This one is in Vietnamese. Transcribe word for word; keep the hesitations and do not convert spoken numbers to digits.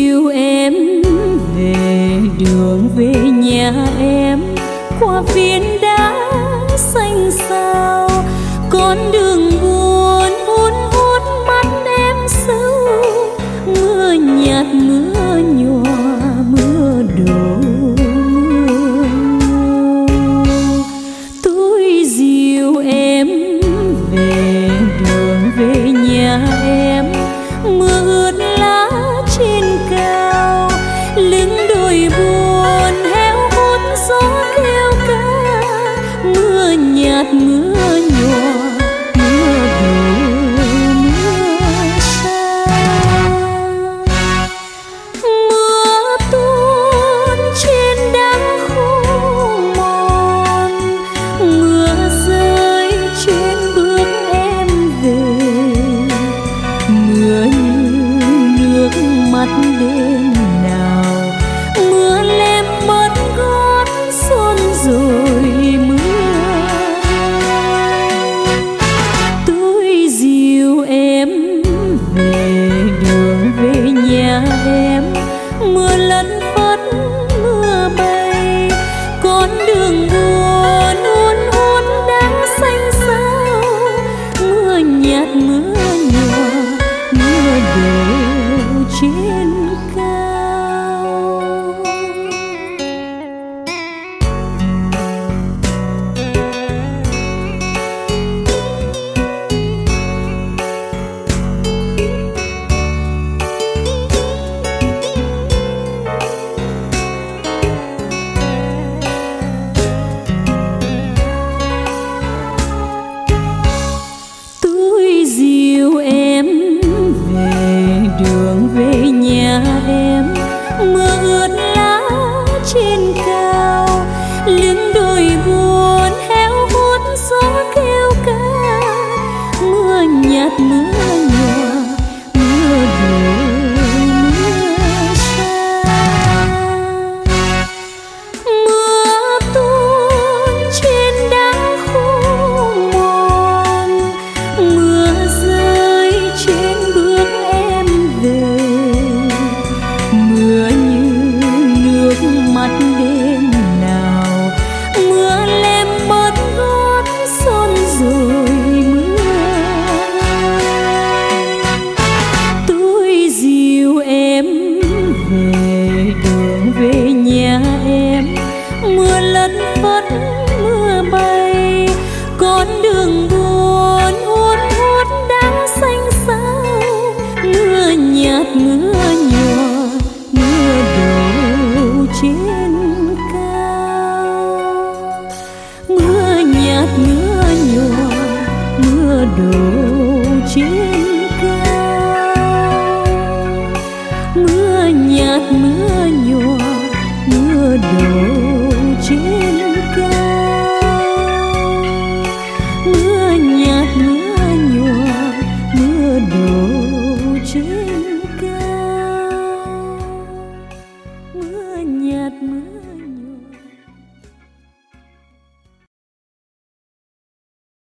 dìu em về đường về nhà em, qua phiến đá xanh xao, con đường buồn hôn hút mắt em sâu. Mưa nhạt mưa nhòa mưa đổ mưa ngâu. Tôi dìu em về đường về nhà em, mưa ướt lá trên cao, lưng đồi buồn héo hút gió kêu ca. Mưa nhạt mưa nhòa mưa đổ mưa xa. Mưa tuôn trên đá khô mòn, mưa rơi trên bước em về. Mưa như nước mắt đêm nào, mưa lem mất gót xuân rồi mưa. Tôi dìu em về đường về nhà em, mưa lẫn phất mưa bay, con đường buồn hôn hút đá xanh xao. Mưa nhạt mưa nhòa mưa đổ trên cao. Tôi dìu em về đường về nhà em, mưa ướt lá trên cao, lưng đồi buồn héo hút gió kêu ca. Mưa nhạt mưa nhòa mưa đổ mưa xa. Mưa tuôn trên đá khô mòn, mưa rơi trên bước em về. Mưa như nước mắt đêm nào, mưa lem mất gót xuân rồi mưa. Tôi dìu em về đường về nhà em, mưa lẫn phất mưa bay, con đường buồn hôn hút đá xanh xao. Mưa nhạt mưa nhòa mưa đổ trên cao. Mưa nhạt mưa nhòa mưa đổ trên cao. Mưa nhạt mưa nhòa mưa đổ trên cao. Mưa nhạt mưa nhòa mưa đổ trên cao. Mưa nhạt mưa